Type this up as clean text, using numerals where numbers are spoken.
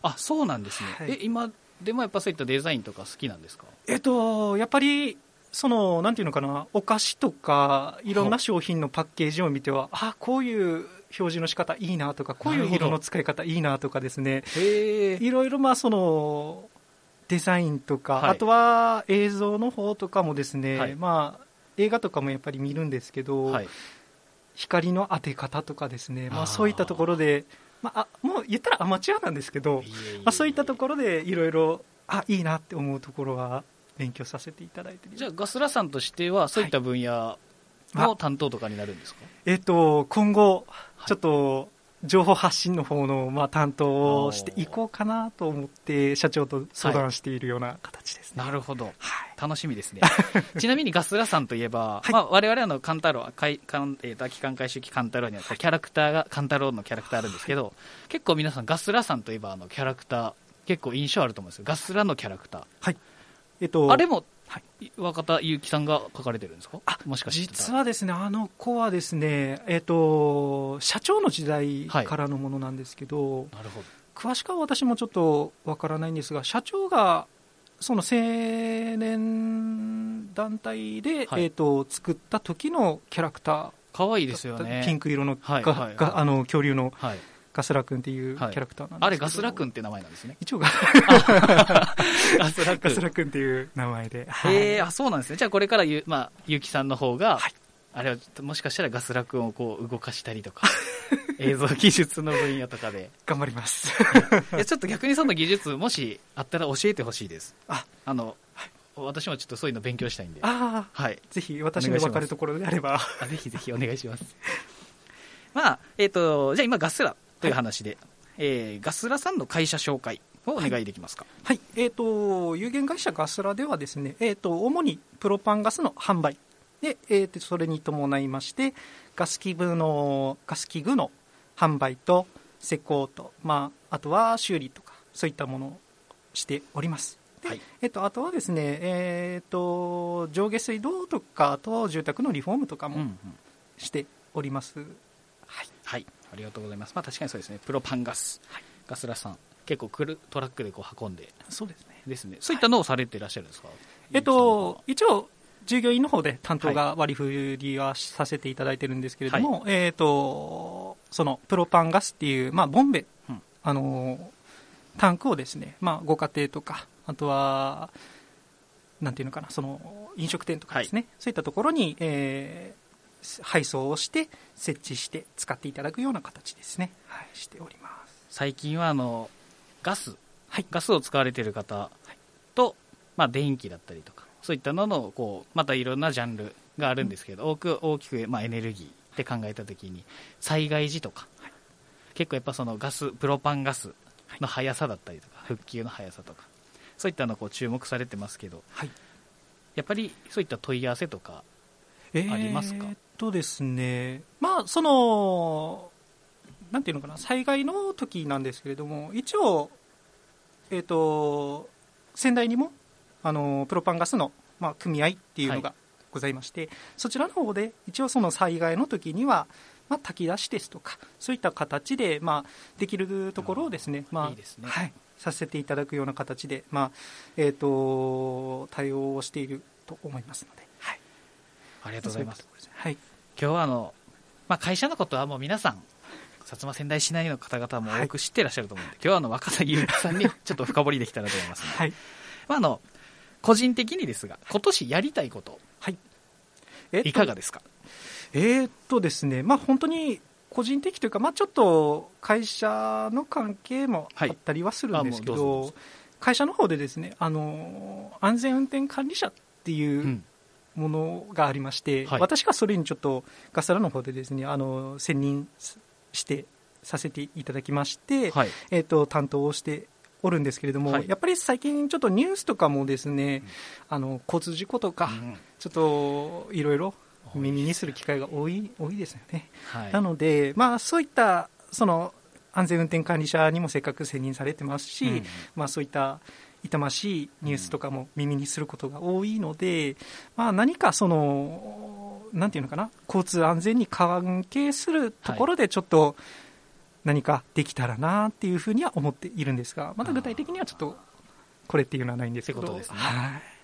あ、そうなんですね、 はい、 今でもやっぱそういったデザインとか好きなんですか？ やっぱりなんていうのかな、お菓子とかいろんな商品のパッケージを見ては、こういう表示の仕方いいなとか、こういう色の使い方いいなとかですね、いろいろデザインとか、 はい、 あとは映像の方とかもですね、 はい、 映画とかもやっぱり見るんですけど、 はい、 光の当て方とかですね、そういったところで、もう言ったらアマチュアなんですけど、そういったところでいろいろいいなって思うところは勉強させていただいている。 じゃあガスラさんとしてはそういった分野の担当とかになるんですか？ 今後ちょっと情報発信の方の担当をしていこうかなと思って社長と相談しているような形ですね。 なるほど、 はい、 楽しみですねちなみにガスラさんといえば、我々カンタロウ、秋館回収機カンタロウにはキャラクターがカンタロウのキャラクターあるんですけど、結構皆さんガスラさんといえばキャラクター結構印象あると思うんですよ。ガスラのキャラクター、 はい、 あれも若田祐希さんが書かれてるんですか？もしかして実はですね、あの子はですね、社長の時代からのものなんですけど、 なるほど、 詳しくは私もちょっとわからないんですが、社長がその青年団体で、作った時のキャラクター、 かわいいですよね、 ピンク色の、恐竜の、ガスラ君っていうキャラクターなんですけど、 あれガスラ君って名前なんですね。 一応ガスラ君っていう名前で、 そうなんですね。じゃあこれからゆきさんの方が、あれはもしかしたらガスラ君をこう動かしたりとか映像技術の分野とかで頑張りますちょっと逆にその技術もしあったら教えてほしいです。私もちょっとそういうの勉強したいんで、 ぜひ私の分かるところであればぜひぜひお願いしますじゃあ今ガスラという話で、ガスラさんの会社紹介をお願いできますか？ 有限会社ガスラではですね、主にプロパンガスの販売で、それに伴いましてガス器具の販売と施工と、あとは修理とかそういったものをしております。で、あとはですね、上下水道とか、あと住宅のリフォームとかもしております。 ありがとうございます。確かにそうですね、プロパンガス、ガスラさん結構トラックでこう運んで、 そうですね、 そういったのをされていらっしゃるんですか？ 一応従業員の方で担当が割り振りはさせていただいてるんですけれども、そのプロパンガスっていう、ボンベ、タンクをですね、ご家庭とか、あとはなんていうのかな、その飲食店とかですね、そういったところに、配送をして設置して使っていただくような形ですね、しております。 最近はガスを使われている方と、電気だったりとかそういったののまたいろんなジャンルがあるんですけど、大きく、エネルギーって考えたときに災害時とか、結構やっぱそのプロパンガスの速さだったりとか、復旧の速さとかそういったの注目されてますけど、やっぱりそういった問い合わせとかありますか？ ですね、なんていうのかな、災害の時なんですけれども、一応、仙台にもプロパンガスの、組合っていうのがございまして、そちらの方で一応その災害の時には、炊き出しですとかそういった形で、できるところをですね、 いいですね、 させていただくような形で、対応をしていると思いますので、 ありがとうございます。 今日は会社のことはもう皆さん薩摩川内市内の方々も多く知っていらっしゃると思うので、今日は若田祐希さんにちょっと深掘りできたらと思いますので、個人的にですが今年やりたいこと、いかがですか？ ですね、本当に個人的というか、ちょっと会社の関係もあったりはするんですけど、会社の方でですね、安全運転管理者っていうものがありまして、私がそれにちょっとガスラの方でですね、専任してさせていただきまして、担当をしておるんですけれども、やっぱり最近ちょっとニュースとかもですね、交通事故とか、ちょっといろいろ耳にする機会が多いですよね。なので、そういったその安全運転管理者にもせっかく選任されてますし、そういった痛ましいニュースとかも耳にすることが多いので、何かそのなんていうのかな、交通安全に関係するところでちょっと何かできたらなっていうふうには思っているんですが、まだ具体的にはちょっとこれっていうのはないんですけど。 ってことですね。 はい。